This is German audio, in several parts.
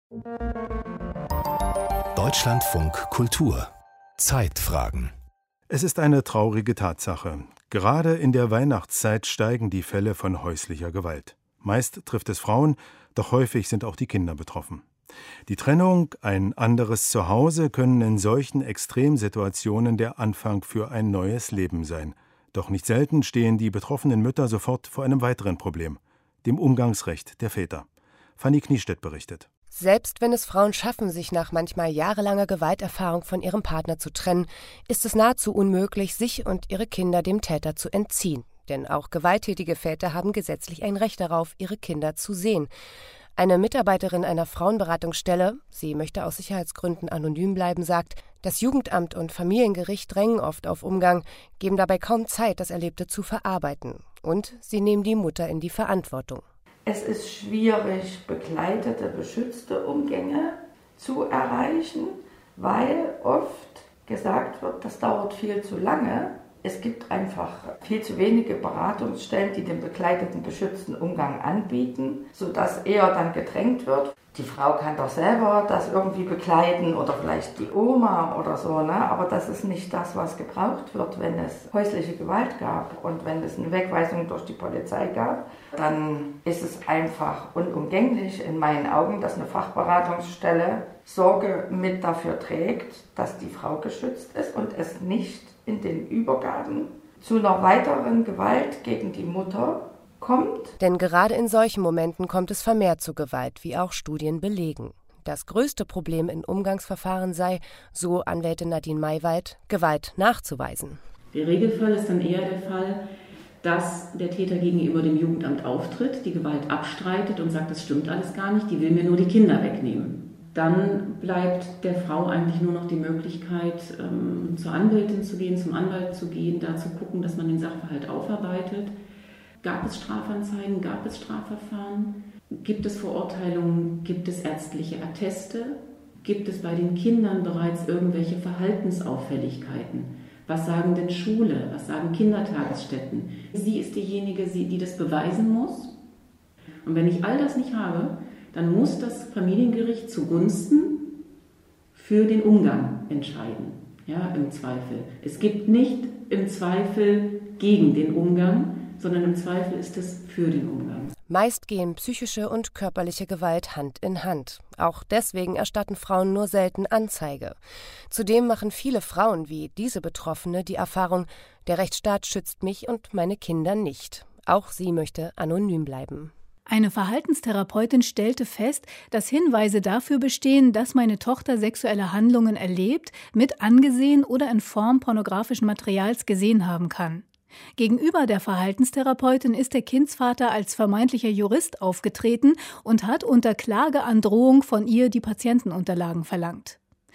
Deutschlandfunk Kultur Zeitfragen. Es ist eine traurige Tatsache. Gerade in der Weihnachtszeit steigen die Fälle von häuslicher Gewalt. Meist trifft es Frauen, doch häufig sind auch die Kinder betroffen. Die Trennung, ein anderes Zuhause können in solchen Extremsituationen der Anfang für ein neues Leben sein. Doch nicht selten stehen die betroffenen Mütter sofort vor einem weiteren Problem, dem Umgangsrecht der Väter. Fanny Kniestedt berichtet. Selbst wenn es Frauen schaffen, sich nach manchmal jahrelanger Gewalterfahrung von ihrem Partner zu trennen, ist es nahezu unmöglich, sich und ihre Kinder dem Täter zu entziehen. Denn auch gewalttätige Väter haben gesetzlich ein Recht darauf, ihre Kinder zu sehen. Eine Mitarbeiterin einer Frauenberatungsstelle, sie möchte aus Sicherheitsgründen anonym bleiben, sagt, das Jugendamt und Familiengericht drängen oft auf Umgang, geben dabei kaum Zeit, das Erlebte zu verarbeiten. Und sie nehmen die Mutter in die Verantwortung. Es ist schwierig, begleitete, beschützte Umgänge zu erreichen, weil oft gesagt wird, das dauert viel zu lange. Es gibt einfach viel zu wenige Beratungsstellen, die den begleiteten, beschützten Umgang anbieten, sodass eher dann gedrängt wird. Die Frau kann doch selber das irgendwie begleiten oder vielleicht die Oma oder so, ne? Aber das ist nicht das, was gebraucht wird, wenn es häusliche Gewalt gab und wenn es eine Wegweisung durch die Polizei gab. Dann ist es einfach unumgänglich in meinen Augen, dass eine Fachberatungsstelle Sorge mit dafür trägt, dass die Frau geschützt ist und es nicht in den Übergaben zu einer weiteren Gewalt gegen die Mutter kommt. Denn gerade in solchen Momenten kommt es vermehrt zu Gewalt, wie auch Studien belegen. Das größte Problem in Umgangsverfahren sei, so Anwältin Nadine Maywald, Gewalt nachzuweisen. Der Regelfall ist dann eher der Fall, dass der Täter gegenüber dem Jugendamt auftritt, die Gewalt abstreitet und sagt, das stimmt alles gar nicht, die will mir nur die Kinder wegnehmen. Dann bleibt der Frau eigentlich nur noch die Möglichkeit, zur Anwältin zu gehen, zum Anwalt zu gehen, da zu gucken, dass man den Sachverhalt aufarbeitet. Gab es Strafanzeigen, gab es Strafverfahren? Gibt es Verurteilungen, gibt es ärztliche Atteste? Gibt es bei den Kindern bereits irgendwelche Verhaltensauffälligkeiten? Was sagen denn Schule, was sagen Kindertagesstätten? Sie ist diejenige, die das beweisen muss. Und wenn ich all das nicht habe, dann muss das Familiengericht zugunsten für den Umgang entscheiden, ja, im Zweifel. Es gibt nicht im Zweifel gegen den Umgang, sondern im Zweifel ist es für den Umgang. Meist gehen psychische und körperliche Gewalt Hand in Hand. Auch deswegen erstatten Frauen nur selten Anzeige. Zudem machen viele Frauen wie diese Betroffene die Erfahrung, der Rechtsstaat schützt mich und meine Kinder nicht. Auch sie möchte anonym bleiben. Eine Verhaltenstherapeutin stellte fest, dass Hinweise dafür bestehen, dass meine Tochter sexuelle Handlungen erlebt, mit angesehen oder in Form pornografischen Materials gesehen haben kann. Gegenüber der Verhaltenstherapeutin ist der Kindsvater als vermeintlicher Jurist aufgetreten und hat unter Klageandrohung von ihr die Patientenunterlagen verlangt.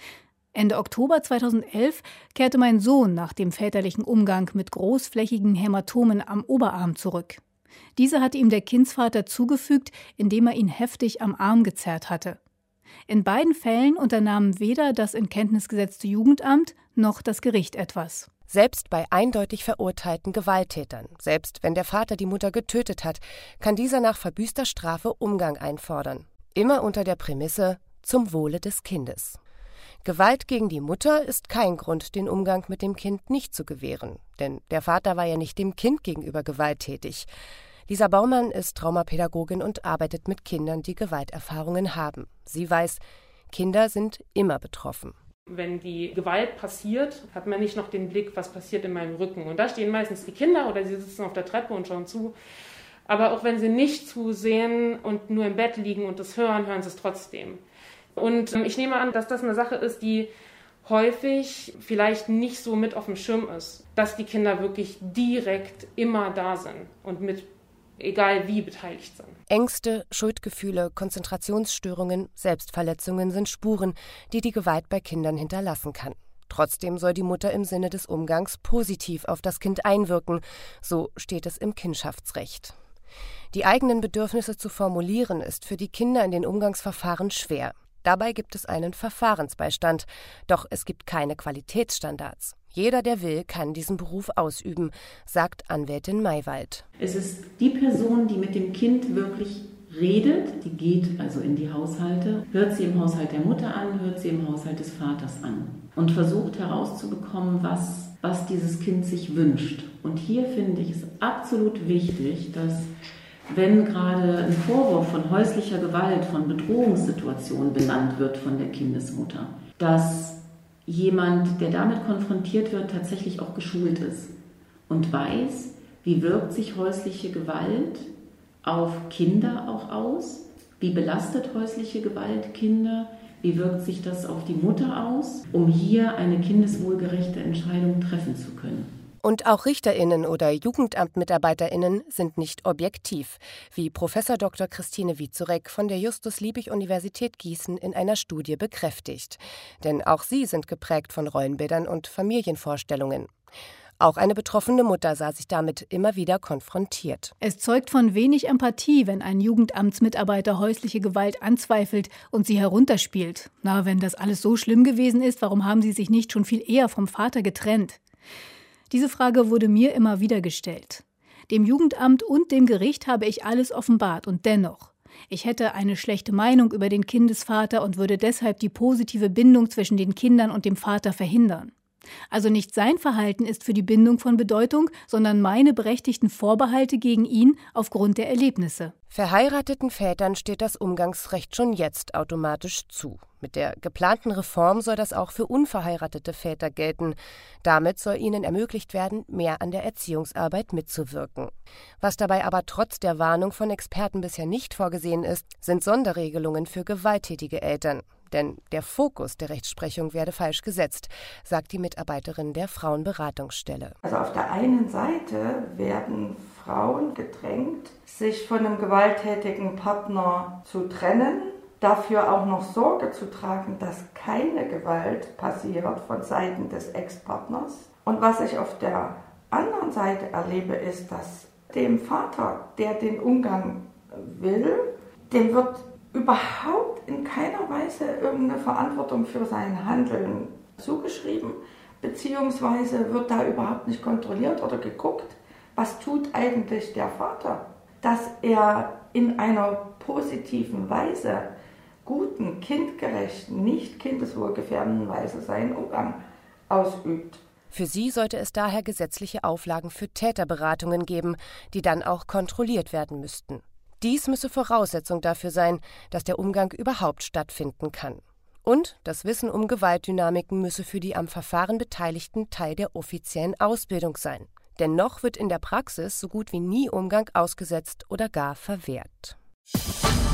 Ende Oktober 2011 kehrte mein Sohn nach dem väterlichen Umgang mit großflächigen Hämatomen am Oberarm zurück. Diese hatte ihm der Kindsvater zugefügt, indem er ihn heftig am Arm gezerrt hatte. In beiden Fällen unternahm weder das in Kenntnis gesetzte Jugendamt noch das Gericht etwas. Selbst bei eindeutig verurteilten Gewalttätern, selbst wenn der Vater die Mutter getötet hat, kann dieser nach verbüßter Strafe Umgang einfordern. Immer unter der Prämisse, zum Wohle des Kindes. Gewalt gegen die Mutter ist kein Grund, den Umgang mit dem Kind nicht zu gewähren. Denn der Vater war ja nicht dem Kind gegenüber gewalttätig. Lisa Baumann ist Traumapädagogin und arbeitet mit Kindern, die Gewalterfahrungen haben. Sie weiß, Kinder sind immer betroffen. Wenn die Gewalt passiert, hat man nicht noch den Blick, was passiert in meinem Rücken. Und da stehen meistens die Kinder oder sie sitzen auf der Treppe und schauen zu. Aber auch wenn sie nicht zusehen und nur im Bett liegen und es hören, hören sie es trotzdem. Und ich nehme an, dass das eine Sache ist, die häufig vielleicht nicht so mit auf dem Schirm ist. Dass die Kinder wirklich direkt immer da sind und mit egal wie beteiligt sind. Ängste, Schuldgefühle, Konzentrationsstörungen, Selbstverletzungen sind Spuren, die die Gewalt bei Kindern hinterlassen kann. Trotzdem soll die Mutter im Sinne des Umgangs positiv auf das Kind einwirken, so steht es im Kindschaftsrecht. Die eigenen Bedürfnisse zu formulieren, ist für die Kinder in den Umgangsverfahren schwer. Dabei gibt es einen Verfahrensbeistand, doch es gibt keine Qualitätsstandards. Jeder, der will, kann diesen Beruf ausüben, sagt Anwältin Maywald. Es ist die Person, die mit dem Kind wirklich redet, die geht also in die Haushalte, hört sie im Haushalt der Mutter an, hört sie im Haushalt des Vaters an und versucht herauszubekommen, was dieses Kind sich wünscht. Und hier finde ich es absolut wichtig, dass wenn gerade ein Vorwurf von häuslicher Gewalt, von Bedrohungssituationen benannt wird von der Kindesmutter, dass jemand, der damit konfrontiert wird, tatsächlich auch geschult ist und weiß, wie wirkt sich häusliche Gewalt auf Kinder auch aus, wie belastet häusliche Gewalt Kinder, wie wirkt sich das auf die Mutter aus, um hier eine kindeswohlgerechte Entscheidung treffen zu können. Und auch RichterInnen oder JugendamtmitarbeiterInnen sind nicht objektiv, wie Prof. Dr. Christine Wiezorek von der Justus-Liebig-Universität Gießen in einer Studie bekräftigt. Denn auch sie sind geprägt von Rollenbildern und Familienvorstellungen. Auch eine betroffene Mutter sah sich damit immer wieder konfrontiert. Es zeugt von wenig Empathie, wenn ein Jugendamtsmitarbeiter häusliche Gewalt anzweifelt und sie herunterspielt. Na, wenn das alles so schlimm gewesen ist, warum haben Sie sich nicht schon viel eher vom Vater getrennt? Diese Frage wurde mir immer wieder gestellt. Dem Jugendamt und dem Gericht habe ich alles offenbart und dennoch. Ich hätte eine schlechte Meinung über den Kindesvater und würde deshalb die positive Bindung zwischen den Kindern und dem Vater verhindern. Also nicht sein Verhalten ist für die Bindung von Bedeutung, sondern meine berechtigten Vorbehalte gegen ihn aufgrund der Erlebnisse. Verheirateten Vätern steht das Umgangsrecht schon jetzt automatisch zu. Mit der geplanten Reform soll das auch für unverheiratete Väter gelten. Damit soll ihnen ermöglicht werden, mehr an der Erziehungsarbeit mitzuwirken. Was dabei aber trotz der Warnung von Experten bisher nicht vorgesehen ist, sind Sonderregelungen für gewalttätige Eltern. Denn der Fokus der Rechtsprechung werde falsch gesetzt, sagt die Mitarbeiterin der Frauenberatungsstelle. Also auf der einen Seite werden Frauen gedrängt, sich von einem gewalttätigen Partner zu trennen, dafür auch noch Sorge zu tragen, dass keine Gewalt passiert von Seiten des Ex-Partners. Und was ich auf der anderen Seite erlebe, ist, dass dem Vater, der den Umgang will, dem wird überhaupt in keiner Weise irgendeine Verantwortung für sein Handeln zugeschrieben, beziehungsweise wird da überhaupt nicht kontrolliert oder geguckt, was tut eigentlich der Vater, dass er in einer positiven Weise, guten, kindgerechten, nicht kindeswohlgefährdenden Weise seinen Umgang ausübt. Für sie sollte es daher gesetzliche Auflagen für Täterberatungen geben, die dann auch kontrolliert werden müssten. Dies müsse Voraussetzung dafür sein, dass der Umgang überhaupt stattfinden kann. Und das Wissen um Gewaltdynamiken müsse für die am Verfahren Beteiligten Teil der offiziellen Ausbildung sein. Denn noch wird in der Praxis so gut wie nie Umgang ausgesetzt oder gar verwehrt.